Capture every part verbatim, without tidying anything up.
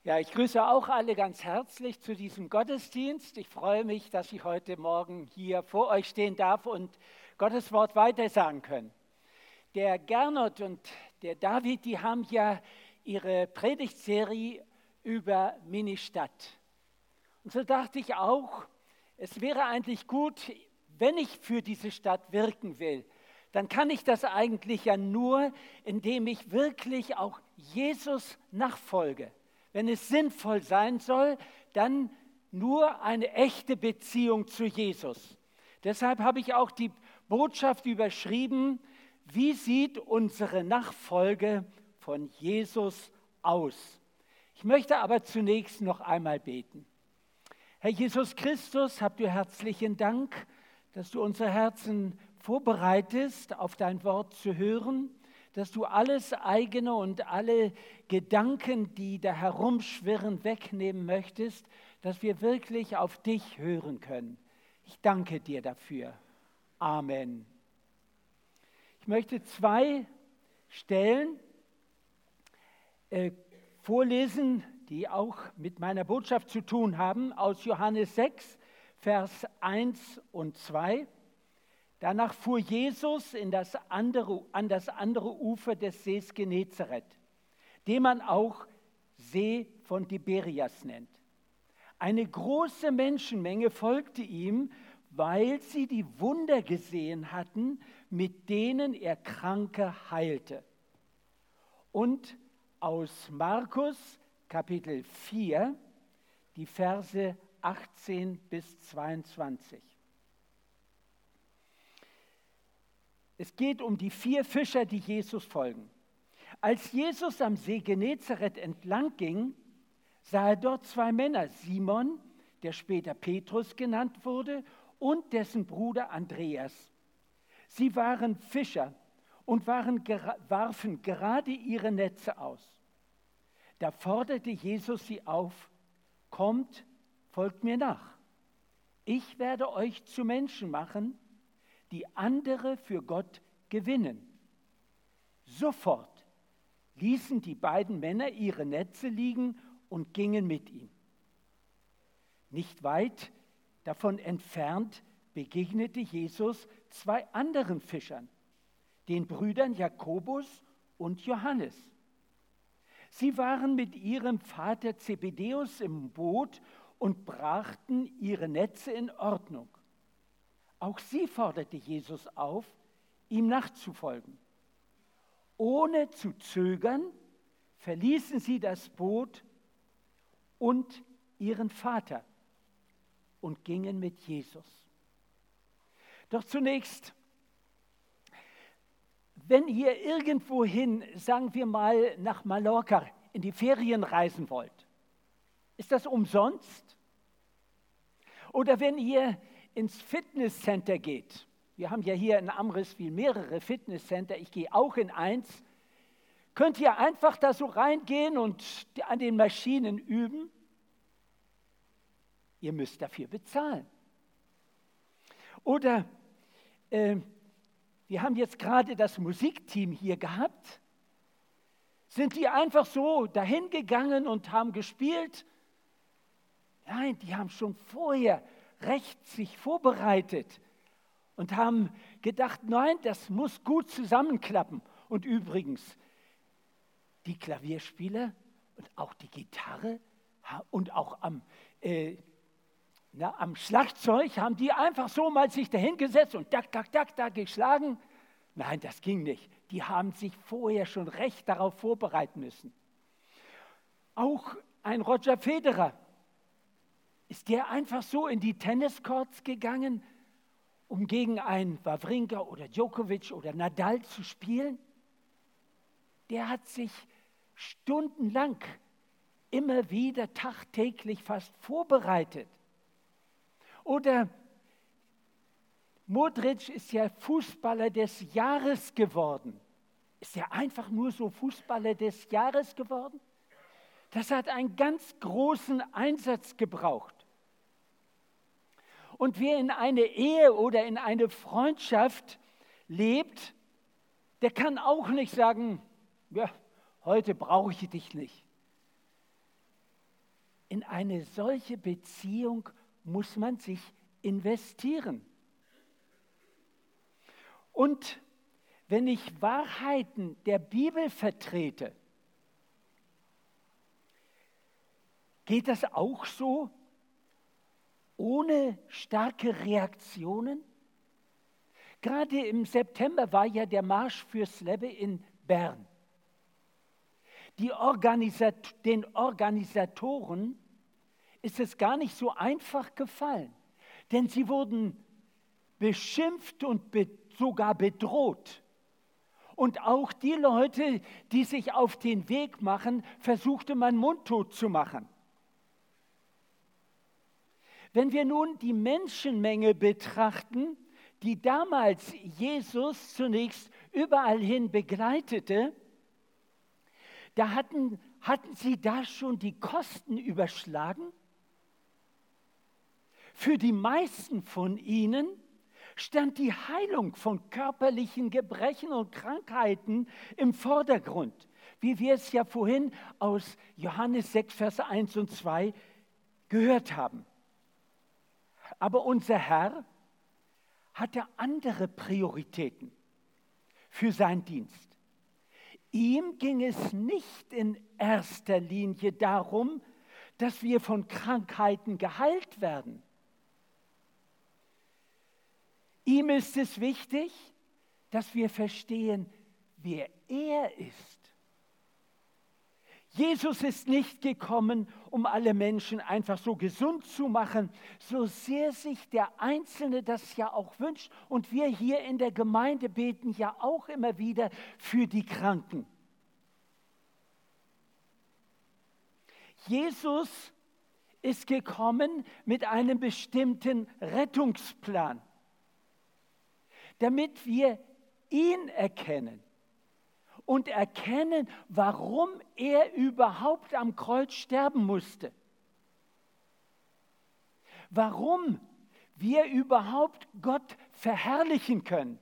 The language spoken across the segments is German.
Ja, ich grüße auch alle ganz herzlich zu diesem Gottesdienst. Ich freue mich, dass ich heute Morgen hier vor euch stehen darf und Gottes Wort weitersagen können. Der Gernot und der David, die haben ja ihre Predigtserie über Ministadt. Und so dachte ich auch, es wäre eigentlich gut, wenn ich für diese Stadt wirken will, dann kann ich das eigentlich ja nur, indem ich wirklich auch Jesus nachfolge. Wenn es sinnvoll sein soll, dann nur eine echte Beziehung zu Jesus. Deshalb habe ich auch die Botschaft überschrieben, wie sieht unsere Nachfolge von Jesus aus? Ich möchte aber zunächst noch einmal beten. Herr Jesus Christus, habt ihr herzlichen Dank, dass du unsere Herzen vorbereitest, auf dein Wort zu hören, dass du alles eigene und alle Gedanken, die da herumschwirren, wegnehmen möchtest, dass wir wirklich auf dich hören können. Ich danke dir dafür. Amen. Ich möchte zwei Stellen äh, vorlesen, die auch mit meiner Botschaft zu tun haben, aus Johannes sechs, Vers eins und zwei. Danach fuhr Jesus in das andere, an das andere Ufer des Sees Genezareth, den man auch See von Tiberias nennt. Eine große Menschenmenge folgte ihm, weil sie die Wunder gesehen hatten, mit denen er Kranke heilte. Und aus Markus Kapitel vier, die Verse achtzehn bis zweiundzwanzig. Es geht um die vier Fischer, die Jesus folgen. Als Jesus am See Genezareth entlang ging, sah er dort zwei Männer, Simon, der später Petrus genannt wurde, und dessen Bruder Andreas. Sie waren Fischer und waren, warfen gerade ihre Netze aus. Da forderte Jesus sie auf: Kommt, folgt mir nach. Ich werde euch zu Menschen machen, die andere für Gott gewinnen. Sofort ließen die beiden Männer ihre Netze liegen und gingen mit ihm. Nicht weit davon entfernt begegnete Jesus zwei anderen Fischern, den Brüdern Jakobus und Johannes. Sie waren mit ihrem Vater Zebedäus im Boot und brachten ihre Netze in Ordnung. Auch sie forderte Jesus auf, ihm nachzufolgen. Ohne zu zögern, verließen sie das Boot und ihren Vater und gingen mit Jesus. Doch zunächst, wenn ihr irgendwohin, sagen wir mal nach Mallorca, in die Ferien reisen wollt, ist das umsonst? Oder wenn ihr ins Fitnesscenter geht. Wir haben ja hier in Amriswil mehrere Fitnesscenter. Ich gehe auch in eins. Könnt ihr einfach da so reingehen und an den Maschinen üben? Ihr müsst dafür bezahlen. Oder äh, wir haben jetzt gerade das Musikteam hier gehabt. Sind die einfach so dahin gegangen und haben gespielt? Nein, die haben schon vorher recht sich vorbereitet und haben gedacht, nein, das muss gut zusammenklappen. Und übrigens, die Klavierspieler und auch die Gitarre und auch am, äh, na, am Schlagzeug haben die einfach so mal sich dahingesetzt und dack, dack, dack, da geschlagen. Nein, das ging nicht. Die haben sich vorher schon recht darauf vorbereiten müssen. Auch ein Roger Federer, ist der einfach so in die Tenniscourts gegangen, um gegen einen Wawrinka oder Djokovic oder Nadal zu spielen? Der hat sich stundenlang, immer wieder tagtäglich fast vorbereitet. Oder Modric ist ja Fußballer des Jahres geworden. Ist er einfach nur so Fußballer des Jahres geworden? Das hat einen ganz großen Einsatz gebraucht. Und wer in eine Ehe oder in eine Freundschaft lebt, der kann auch nicht sagen, ja, heute brauche ich dich nicht. In eine solche Beziehung muss man sich investieren. Und wenn ich Wahrheiten der Bibel vertrete, geht das auch so ohne starke Reaktionen? Gerade im September war ja der Marsch fürs Leben in Bern. Die Organisat- den Organisatoren ist es gar nicht so einfach gefallen, denn sie wurden beschimpft und be- sogar bedroht. Und auch die Leute, die sich auf den Weg machen, versuchte man mundtot zu machen. Wenn wir nun die Menschenmenge betrachten, die damals Jesus zunächst überall hin begleitete, da hatten, hatten sie da schon die Kosten überschlagen? Für die meisten von ihnen stand die Heilung von körperlichen Gebrechen und Krankheiten im Vordergrund, wie wir es ja vorhin aus Johannes sechs, Vers eins und zwei gehört haben. Aber unser Herr hatte andere Prioritäten für seinen Dienst. Ihm ging es nicht in erster Linie darum, dass wir von Krankheiten geheilt werden. Ihm ist es wichtig, dass wir verstehen, wer er ist. Jesus ist nicht gekommen, um alle Menschen einfach so gesund zu machen, so sehr sich der Einzelne das ja auch wünscht. Und wir hier in der Gemeinde beten ja auch immer wieder für die Kranken. Jesus ist gekommen mit einem bestimmten Rettungsplan, damit wir ihn erkennen. Und erkennen, warum er überhaupt am Kreuz sterben musste. Warum wir überhaupt Gott verherrlichen können.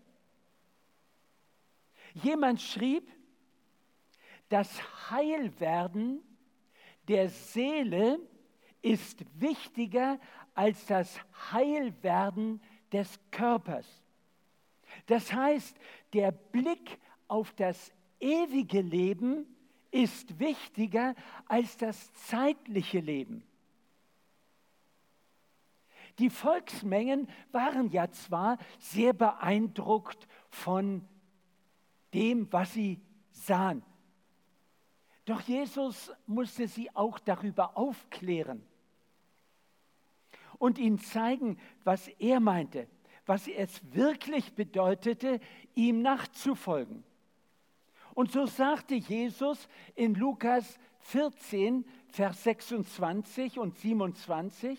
Jemand schrieb, das Heilwerden der Seele ist wichtiger als das Heilwerden des Körpers. Das heißt, der Blick auf das ewige Leben ist wichtiger als das zeitliche Leben. Die Volksmengen waren ja zwar sehr beeindruckt von dem, was sie sahen, doch Jesus musste sie auch darüber aufklären und ihnen zeigen, was er meinte, was es wirklich bedeutete, ihm nachzufolgen. Und so sagte Jesus in Lukas vierzehn, Vers sechsundzwanzig und siebenundzwanzig,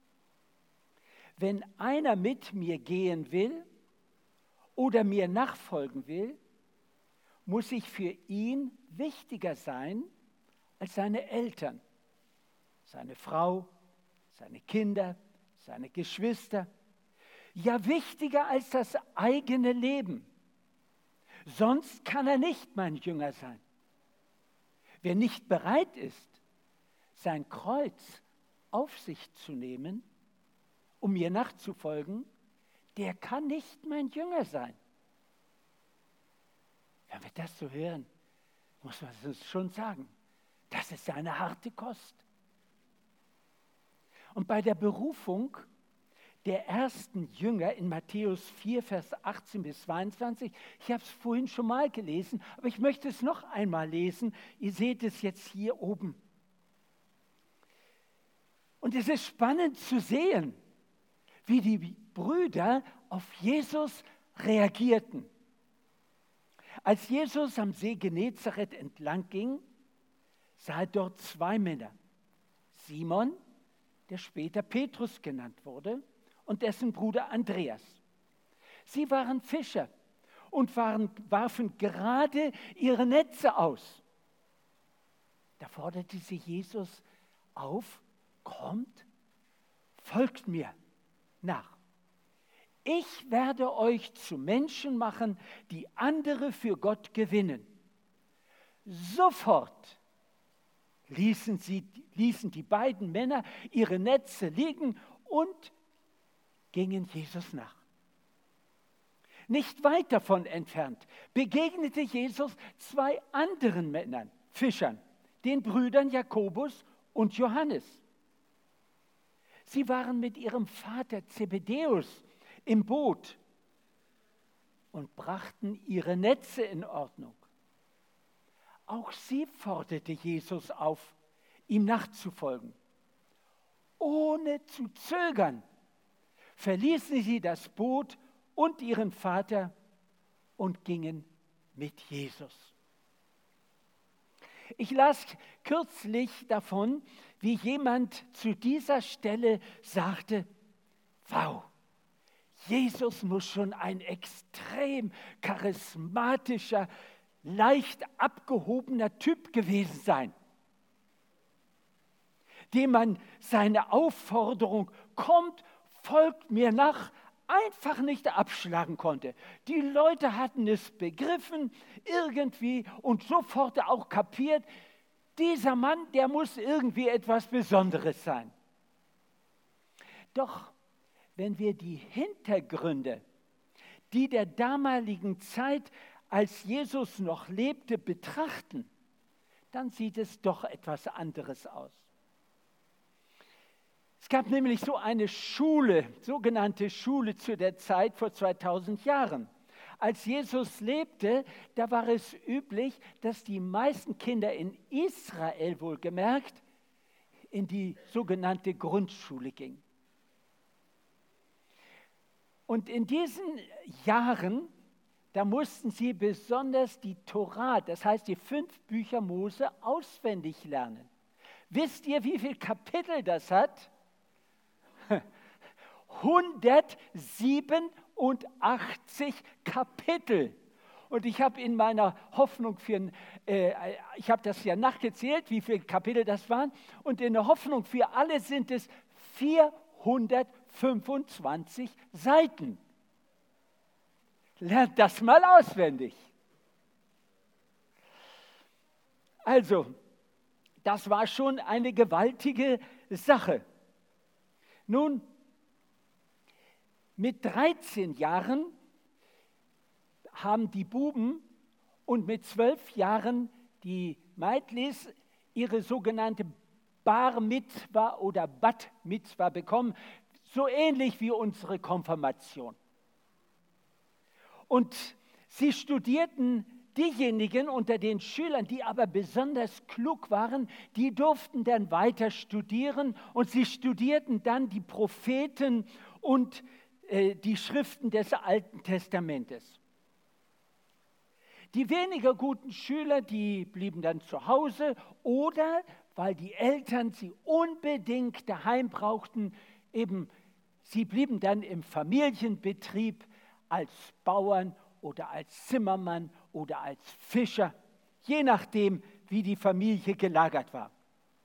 wenn einer mit mir gehen will oder mir nachfolgen will, muss ich für ihn wichtiger sein als seine Eltern, seine Frau, seine Kinder, seine Geschwister, ja wichtiger als das eigene Leben. Sonst kann er nicht mein Jünger sein. Wer nicht bereit ist, sein Kreuz auf sich zu nehmen, um mir nachzufolgen, der kann nicht mein Jünger sein. Wenn wir das so hören, muss man es schon sagen, das ist eine harte Kost. Und bei der Berufung der ersten Jünger in Matthäus vier, Vers achtzehn bis zweiundzwanzig. Ich habe es vorhin schon mal gelesen, aber ich möchte es noch einmal lesen. Ihr seht es jetzt hier oben. Und es ist spannend zu sehen, wie die Brüder auf Jesus reagierten. Als Jesus am See Genezareth entlang ging, sah er dort zwei Männer. Simon, der später Petrus genannt wurde, und dessen Bruder Andreas. Sie waren Fischer und waren, warfen gerade ihre Netze aus. Da forderte sie Jesus auf, kommt, folgt mir nach. Ich werde euch zu Menschen machen, die andere für Gott gewinnen. Sofort ließen sie ließen die beiden Männer ihre Netze liegen und gingen Jesus nach. Nicht weit davon entfernt begegnete Jesus zwei anderen Männern, Fischern, den Brüdern Jakobus und Johannes. Sie waren mit ihrem Vater Zebedäus im Boot und brachten ihre Netze in Ordnung. Auch sie forderte Jesus auf, ihm nachzufolgen. Ohne zu zögern verließen sie das Boot und ihren Vater und gingen mit Jesus. Ich las kürzlich davon, wie jemand zu dieser Stelle sagte, wow, Jesus muss schon ein extrem charismatischer, leicht abgehobener Typ gewesen sein, dem man seine Aufforderung, kommt, folgt mir nach, einfach nicht abschlagen konnte. Die Leute hatten es begriffen irgendwie und sofort auch kapiert, dieser Mann, der muss irgendwie etwas Besonderes sein. Doch wenn wir die Hintergründe, die der damaligen Zeit, als Jesus noch lebte, betrachten, dann sieht es doch etwas anderes aus. Es gab nämlich so eine Schule, sogenannte Schule zu der Zeit vor zweitausend Jahren. Als Jesus lebte, da war es üblich, dass die meisten Kinder in Israel wohlgemerkt in die sogenannte Grundschule gingen. Und in diesen Jahren, da mussten sie besonders die Tora, das heißt die fünf Bücher Mose, auswendig lernen. Wisst ihr, wie viele Kapitel das hat? hundertsiebenundachtzig Kapitel. Und ich habe in meiner Hoffnung für, äh, ich habe das ja nachgezählt, wie viele Kapitel das waren. Und in der Hoffnung für alle sind es vierhundertfünfundzwanzig Seiten. Lernt das mal auswendig. Also, das war schon eine gewaltige Sache. Nun, mit dreizehn Jahren haben die Buben und mit zwölf Jahren die Meitlis ihre sogenannte Bar Mitzwa oder Bat Mitzwa bekommen, so ähnlich wie unsere Konfirmation. Und sie studierten, diejenigen unter den Schülern, die aber besonders klug waren, die durften dann weiter studieren und sie studierten dann die Propheten und äh, die Schriften des Alten Testamentes. Die weniger guten Schüler, die blieben dann zu Hause oder, weil die Eltern sie unbedingt daheim brauchten, eben, sie blieben dann im Familienbetrieb als Bauern oder als Zimmermann oder als Fischer, je nachdem, wie die Familie gelagert war.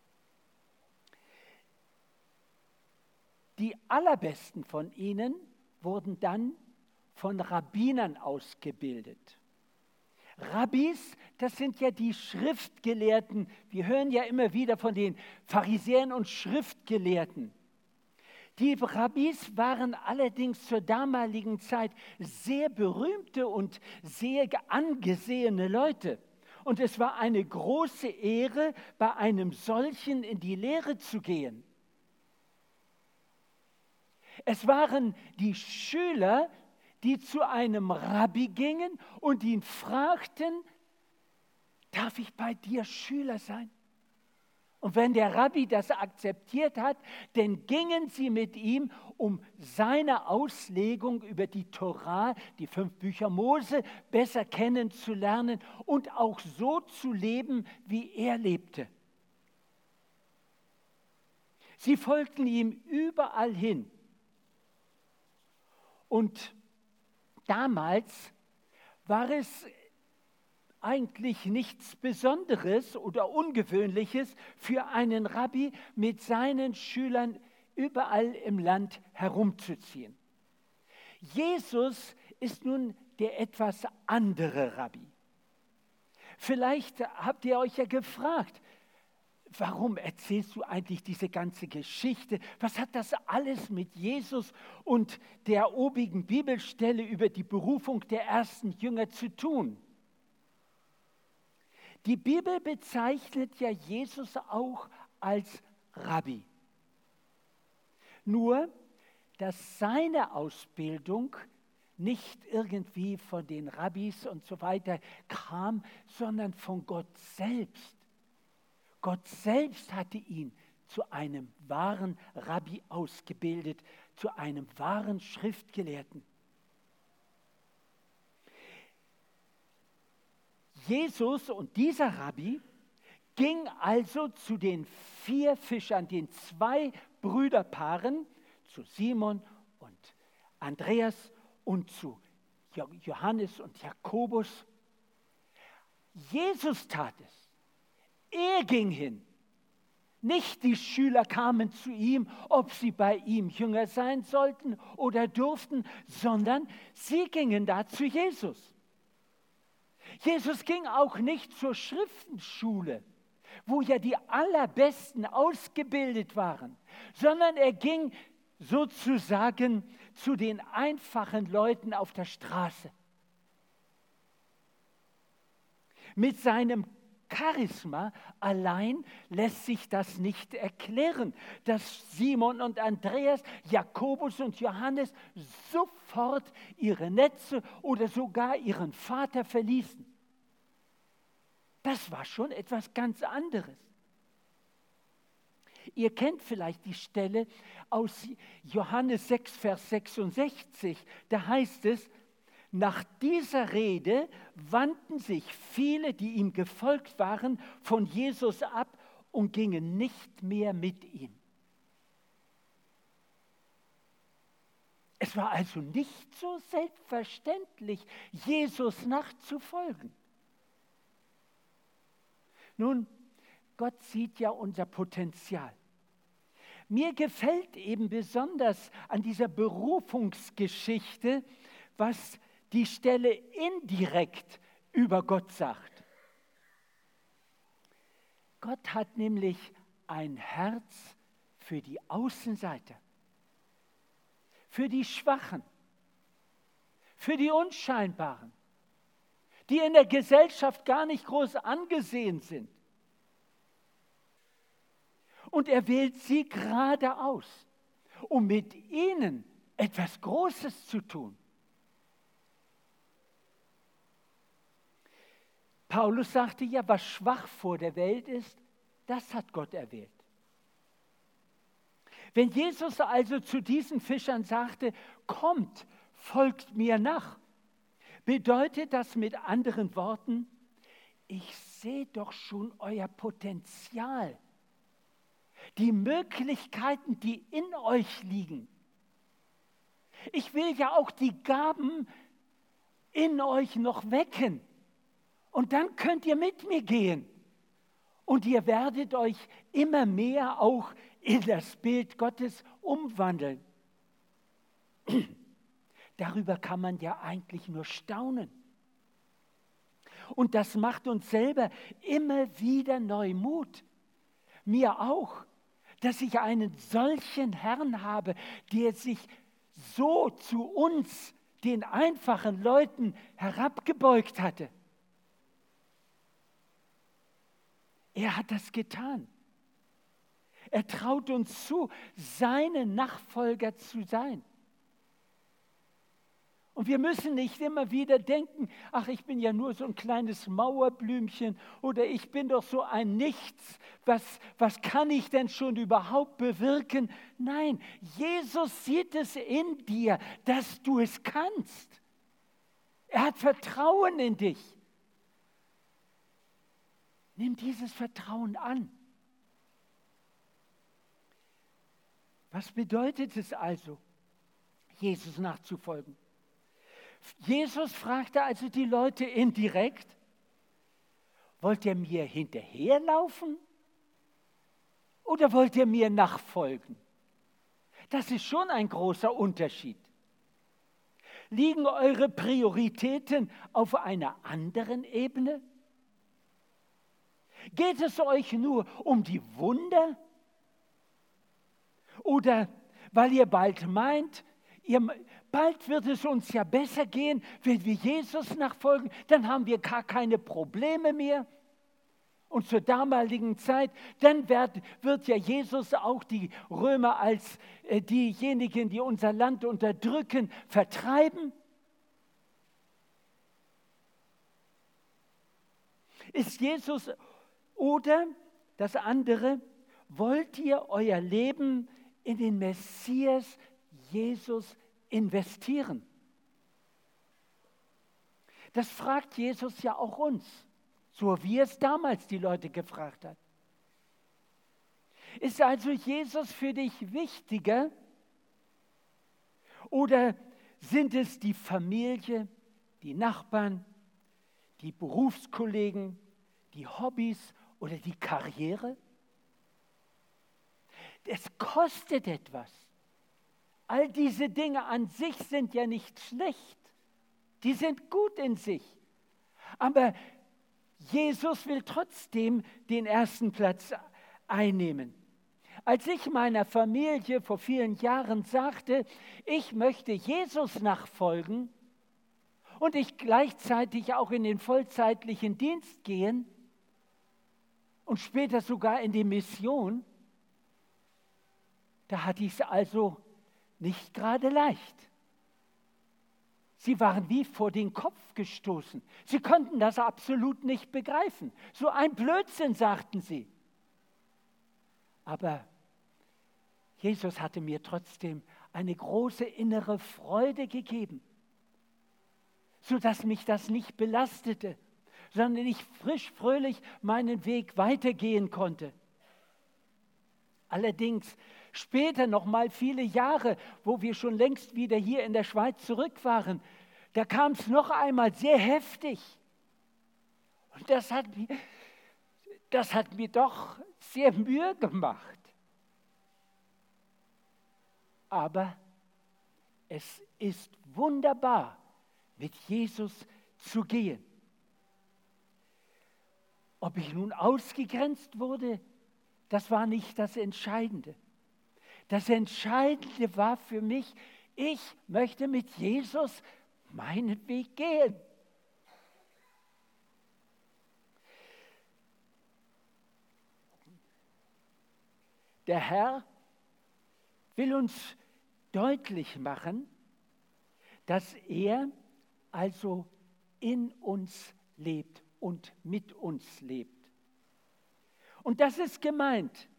Die allerbesten von ihnen wurden dann von Rabbinern ausgebildet. Rabbis, das sind ja die Schriftgelehrten. Wir hören ja immer wieder von den Pharisäern und Schriftgelehrten. Die Rabbis waren allerdings zur damaligen Zeit sehr berühmte und sehr angesehene Leute. Und es war eine große Ehre, bei einem solchen in die Lehre zu gehen. Es waren die Schüler, die zu einem Rabbi gingen und ihn fragten, darf ich bei dir Schüler sein? Und wenn der Rabbi das akzeptiert hat, dann gingen sie mit ihm, um seine Auslegung über die Tora, die fünf Bücher Mose, besser kennenzulernen und auch so zu leben, wie er lebte. Sie folgten ihm überall hin. Und damals war es eigentlich nichts Besonderes oder Ungewöhnliches für einen Rabbi, mit seinen Schülern überall im Land herumzuziehen. Jesus ist nun der etwas andere Rabbi. Vielleicht habt ihr euch ja gefragt, warum erzählst du eigentlich diese ganze Geschichte? Was hat das alles mit Jesus und der obigen Bibelstelle über die Berufung der ersten Jünger zu tun? Die Bibel bezeichnet ja Jesus auch als Rabbi. Nur, dass seine Ausbildung nicht irgendwie von den Rabbis und so weiter kam, sondern von Gott selbst. Gott selbst hatte ihn zu einem wahren Rabbi ausgebildet, zu einem wahren Schriftgelehrten. Jesus und dieser Rabbi ging also zu den vier Fischern, den zwei Brüderpaaren, zu Simon und Andreas und zu Johannes und Jakobus. Jesus tat es. Er ging hin. Nicht die Schüler kamen zu ihm, ob sie bei ihm Jünger sein sollten oder durften, sondern sie gingen da zu Jesus. Jesus ging auch nicht zur Schriftenschule, wo ja die Allerbesten ausgebildet waren, sondern er ging sozusagen zu den einfachen Leuten auf der Straße. Mit seinem Charisma allein lässt sich das nicht erklären, dass Simon und Andreas, Jakobus und Johannes sofort ihre Netze oder sogar ihren Vater verließen. Das war schon etwas ganz anderes. Ihr kennt vielleicht die Stelle aus Johannes sechs, Vers sechsundsechzig. Da heißt es, nach dieser Rede wandten sich viele, die ihm gefolgt waren, von Jesus ab und gingen nicht mehr mit ihm. Es war also nicht so selbstverständlich, Jesus nachzufolgen. Nun, Gott sieht ja unser Potenzial. Mir gefällt eben besonders an dieser Berufungsgeschichte, was die Stelle indirekt über Gott sagt. Gott hat nämlich ein Herz für die Außenseiter, für die Schwachen, für die Unscheinbaren, die in der Gesellschaft gar nicht groß angesehen sind. Und er wählt sie gerade aus, um mit ihnen etwas Großes zu tun. Paulus sagte ja, was schwach vor der Welt ist, das hat Gott erwählt. Wenn Jesus also zu diesen Fischern sagte, kommt, folgt mir nach, bedeutet das mit anderen Worten, ich sehe doch schon euer Potenzial, die Möglichkeiten, die in euch liegen. Ich will ja auch die Gaben in euch noch wecken. Und dann könnt ihr mit mir gehen. Und ihr werdet euch immer mehr auch in das Bild Gottes umwandeln. Darüber kann man ja eigentlich nur staunen. Und das macht uns selber immer wieder neu Mut. Mir auch, dass ich einen solchen Herrn habe, der sich so zu uns, den einfachen Leuten, herabgebeugt hatte. Er hat das getan. Er traut uns zu, seine Nachfolger zu sein. Und wir müssen nicht immer wieder denken, ach, ich bin ja nur so ein kleines Mauerblümchen oder ich bin doch so ein Nichts. Was, was kann ich denn schon überhaupt bewirken? Nein, Jesus sieht es in dir, dass du es kannst. Er hat Vertrauen in dich. Nimm dieses Vertrauen an. Was bedeutet es also, Jesus nachzufolgen? Jesus fragte also die Leute indirekt, wollt ihr mir hinterherlaufen oder wollt ihr mir nachfolgen? Das ist schon ein großer Unterschied. Liegen eure Prioritäten auf einer anderen Ebene? Geht es euch nur um die Wunder? Oder weil ihr bald meint, ihr, bald wird es uns ja besser gehen, wenn wir Jesus nachfolgen, dann haben wir gar keine Probleme mehr. Und zur damaligen Zeit, dann wird, wird ja Jesus auch die Römer als äh, diejenigen, die unser Land unterdrücken, vertreiben. Ist Jesus oder das andere, wollt ihr euer Leben in den Messias Jesus investieren? Das fragt Jesus ja auch uns, so wie es damals die Leute gefragt hat. Ist also Jesus für dich wichtiger oder sind es die Familie, die Nachbarn, die Berufskollegen, die Hobbys oder die Karriere? Es kostet etwas. All diese Dinge an sich sind ja nicht schlecht. Die sind gut in sich. Aber Jesus will trotzdem den ersten Platz einnehmen. Als ich meiner Familie vor vielen Jahren sagte, ich möchte Jesus nachfolgen und ich gleichzeitig auch in den vollzeitlichen Dienst gehen und später sogar in die Mission, da hatte ich es also nicht gerade leicht. Sie waren wie vor den Kopf gestoßen. Sie konnten das absolut nicht begreifen. So ein Blödsinn, sagten sie. Aber Jesus hatte mir trotzdem eine große innere Freude gegeben, sodass mich das nicht belastete, sondern ich frisch, fröhlich meinen Weg weitergehen konnte. Allerdings später noch mal viele Jahre, wo wir schon längst wieder hier in der Schweiz zurück waren, da kam es noch einmal sehr heftig. Und das hat mir, das hat mir doch sehr Mühe gemacht. Aber es ist wunderbar, mit Jesus zu gehen. Ob ich nun ausgegrenzt wurde, das war nicht das Entscheidende. Das Entscheidende war für mich, ich möchte mit Jesus meinen Weg gehen. Der Herr will uns deutlich machen, dass er also in uns lebt und mit uns lebt. Und das ist gemeint,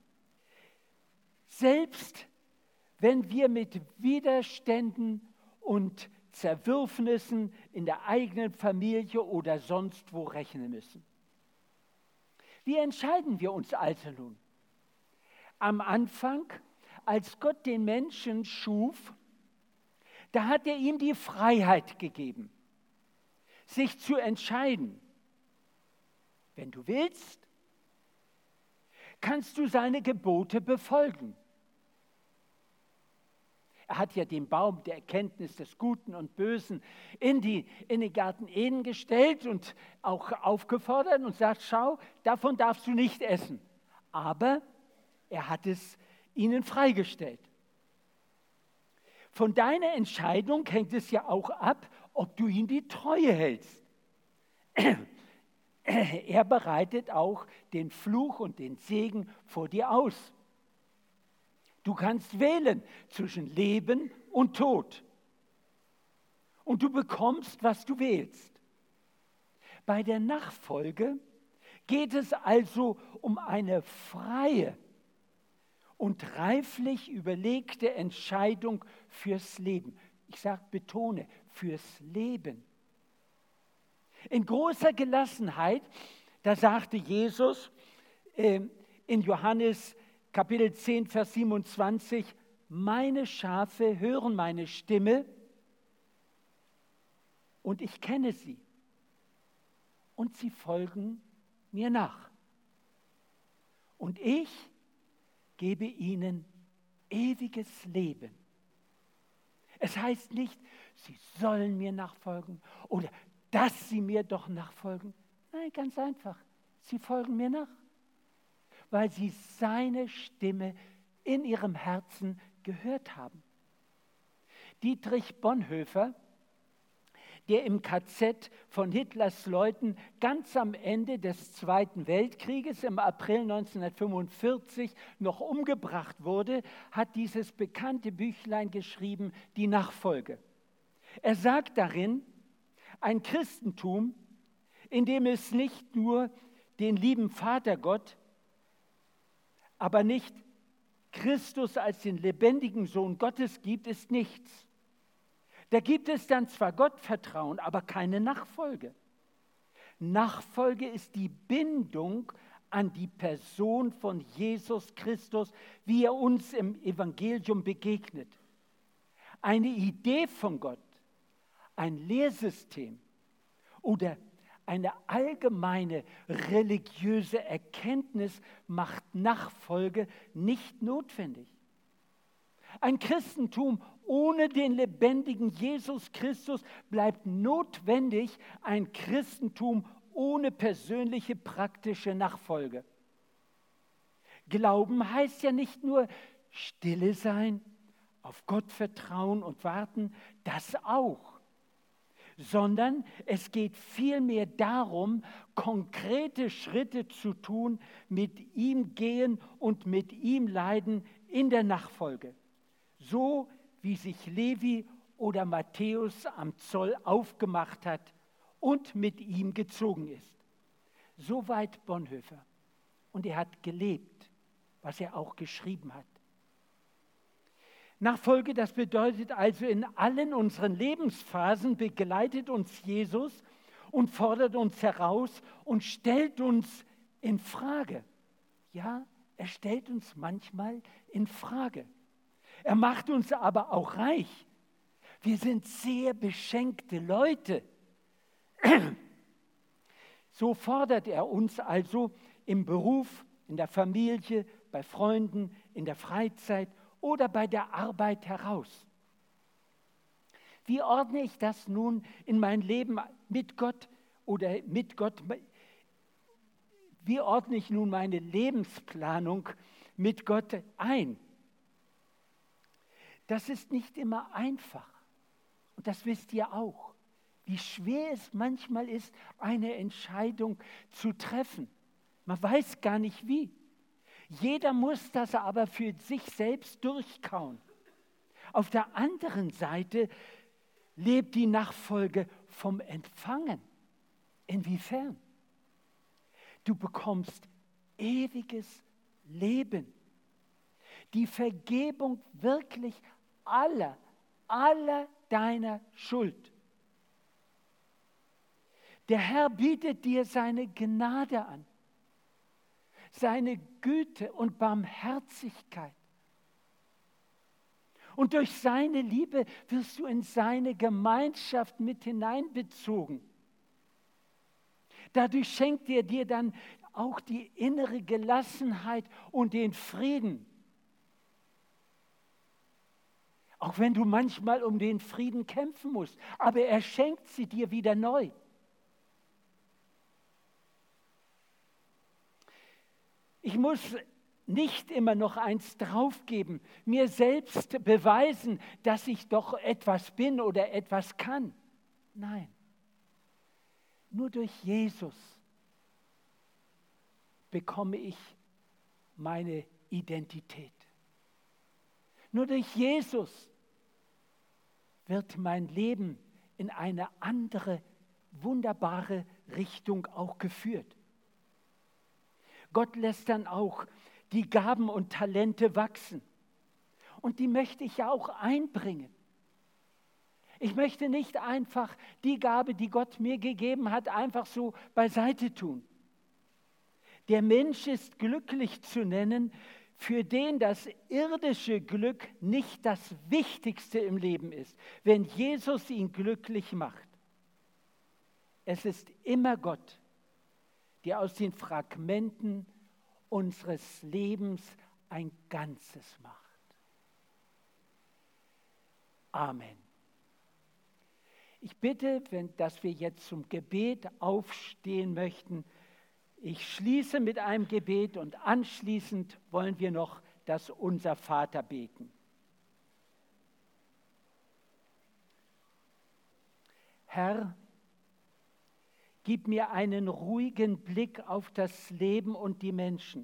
selbst wenn wir mit Widerständen und Zerwürfnissen in der eigenen Familie oder sonst wo rechnen müssen. Wie entscheiden wir uns also nun? Am Anfang, als Gott den Menschen schuf, da hat er ihm die Freiheit gegeben, sich zu entscheiden. Wenn du willst, kannst du seine Gebote befolgen. Er hat ja den Baum der Erkenntnis des Guten und Bösen in, die, in den Garten Eden gestellt und auch aufgefordert und sagt, schau, davon darfst du nicht essen. Aber er hat es ihnen freigestellt. Von deiner Entscheidung hängt es ja auch ab, ob du ihm die Treue hältst. Er bereitet auch den Fluch und den Segen vor dir aus. Du kannst wählen zwischen Leben und Tod. Und du bekommst, was du wählst. Bei der Nachfolge geht es also um eine freie und reiflich überlegte Entscheidung fürs Leben. Ich sage, betone, fürs Leben. In großer Gelassenheit, da sagte Jesus äh, in Johannes Kapitel zehn, Vers siebenundzwanzig, meine Schafe hören meine Stimme und ich kenne sie und sie folgen mir nach. Und ich gebe ihnen ewiges Leben. Es heißt nicht, sie sollen mir nachfolgen oder dass sie mir doch nachfolgen. Nein, ganz einfach. Sie folgen mir nach, weil sie seine Stimme in ihrem Herzen gehört haben. Dietrich Bonhoeffer, der im K Z von Hitlers Leuten ganz am Ende des Zweiten Weltkrieges im April neunzehnhundertfünfundvierzig noch umgebracht wurde, hat dieses bekannte Büchlein geschrieben, Die Nachfolge. Er sagt darin, ein Christentum, in dem es nicht nur den lieben Vatergott, aber nicht Christus als den lebendigen Sohn Gottes gibt, ist nichts. Da gibt es dann zwar Gottvertrauen, aber keine Nachfolge. Nachfolge ist die Bindung an die Person von Jesus Christus, wie er uns im Evangelium begegnet. Eine Idee von Gott, ein Lehrsystem oder eine allgemeine religiöse Erkenntnis macht Nachfolge nicht notwendig. Ein Christentum ohne den lebendigen Jesus Christus bleibt notwendig, ein Christentum ohne persönliche praktische Nachfolge. Glauben heißt ja nicht nur stille sein, auf Gott vertrauen und warten, das auch, sondern es geht vielmehr darum, konkrete Schritte zu tun, mit ihm gehen und mit ihm leiden in der Nachfolge. So wie sich Levi oder Matthäus am Zoll aufgemacht hat und mit ihm gezogen ist. Soweit Bonhoeffer. Und er hat gelebt, was er auch geschrieben hat. Nachfolge, das bedeutet also, in allen unseren Lebensphasen begleitet uns Jesus und fordert uns heraus und stellt uns in Frage. Ja, er stellt uns manchmal in Frage. Er macht uns aber auch reich. Wir sind sehr beschenkte Leute. So fordert er uns also im Beruf, in der Familie, bei Freunden, in der Freizeit oder bei der Arbeit heraus. Wie ordne ich das nun in mein Leben mit Gott oder mit Gott? Wie ordne ich nun meine Lebensplanung mit Gott ein? Das ist nicht immer einfach. Und das wisst ihr auch, wie schwer es manchmal ist, eine Entscheidung zu treffen. Man weiß gar nicht wie. Jeder muss das aber für sich selbst durchkauen. Auf der anderen Seite lebt die Nachfolge vom Empfangen. Inwiefern? Du bekommst ewiges Leben. Die Vergebung wirklich aller, aller deiner Schuld. Der Herr bietet dir seine Gnade an, seine Güte und Barmherzigkeit. Und durch seine Liebe wirst du in seine Gemeinschaft mit hineinbezogen. Dadurch schenkt er dir dann auch die innere Gelassenheit und den Frieden. Auch wenn du manchmal um den Frieden kämpfen musst, aber er schenkt sie dir wieder neu. Ich muss nicht immer noch eins draufgeben, mir selbst beweisen, dass ich doch etwas bin oder etwas kann. Nein, nur durch Jesus bekomme ich meine Identität. Nur durch Jesus wird mein Leben in eine andere, wunderbare Richtung auch geführt. Gott lässt dann auch die Gaben und Talente wachsen. Und die möchte ich ja auch einbringen. Ich möchte nicht einfach die Gabe, die Gott mir gegeben hat, einfach so beiseite tun. Der Mensch ist glücklich zu nennen, für den das irdische Glück nicht das Wichtigste im Leben ist, wenn Jesus ihn glücklich macht. Es ist immer Gott, der aus den Fragmenten unseres Lebens ein Ganzes macht. Amen. Ich bitte, wenn, dass wir jetzt zum Gebet aufstehen möchten, Ich schließe mit einem Gebet und anschließend wollen wir noch das Unser Vater beten. Herr, gib mir einen ruhigen Blick auf das Leben und die Menschen.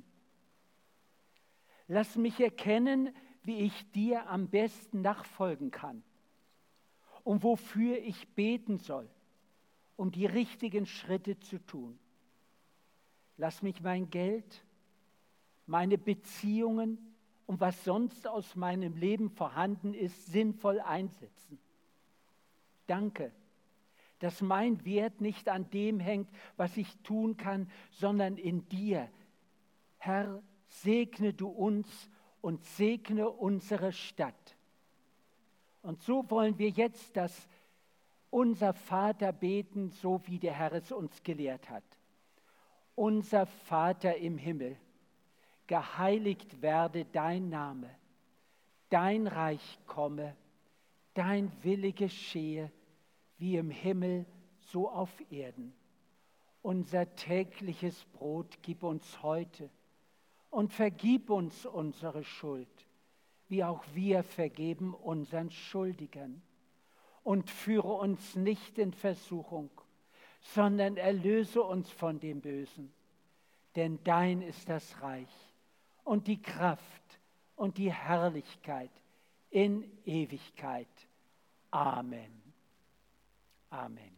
Lass mich erkennen, wie ich dir am besten nachfolgen kann und wofür ich beten soll, um die richtigen Schritte zu tun. Lass mich mein Geld, meine Beziehungen und was sonst aus meinem Leben vorhanden ist, sinnvoll einsetzen. Danke, dass mein Wert nicht an dem hängt, was ich tun kann, sondern in dir. Herr, segne du uns und segne unsere Stadt. Und so wollen wir jetzt das Unser Vater beten, so wie der Herr es uns gelehrt hat. Unser Vater im Himmel, geheiligt werde dein Name, dein Reich komme, dein Wille geschehe, wie im Himmel, so auf Erden. Unser tägliches Brot gib uns heute und vergib uns unsere Schuld, wie auch wir vergeben unseren Schuldigern. Und führe uns nicht in Versuchung, sondern erlöse uns von dem Bösen. Denn dein ist das Reich und die Kraft und die Herrlichkeit in Ewigkeit. Amen. Amen.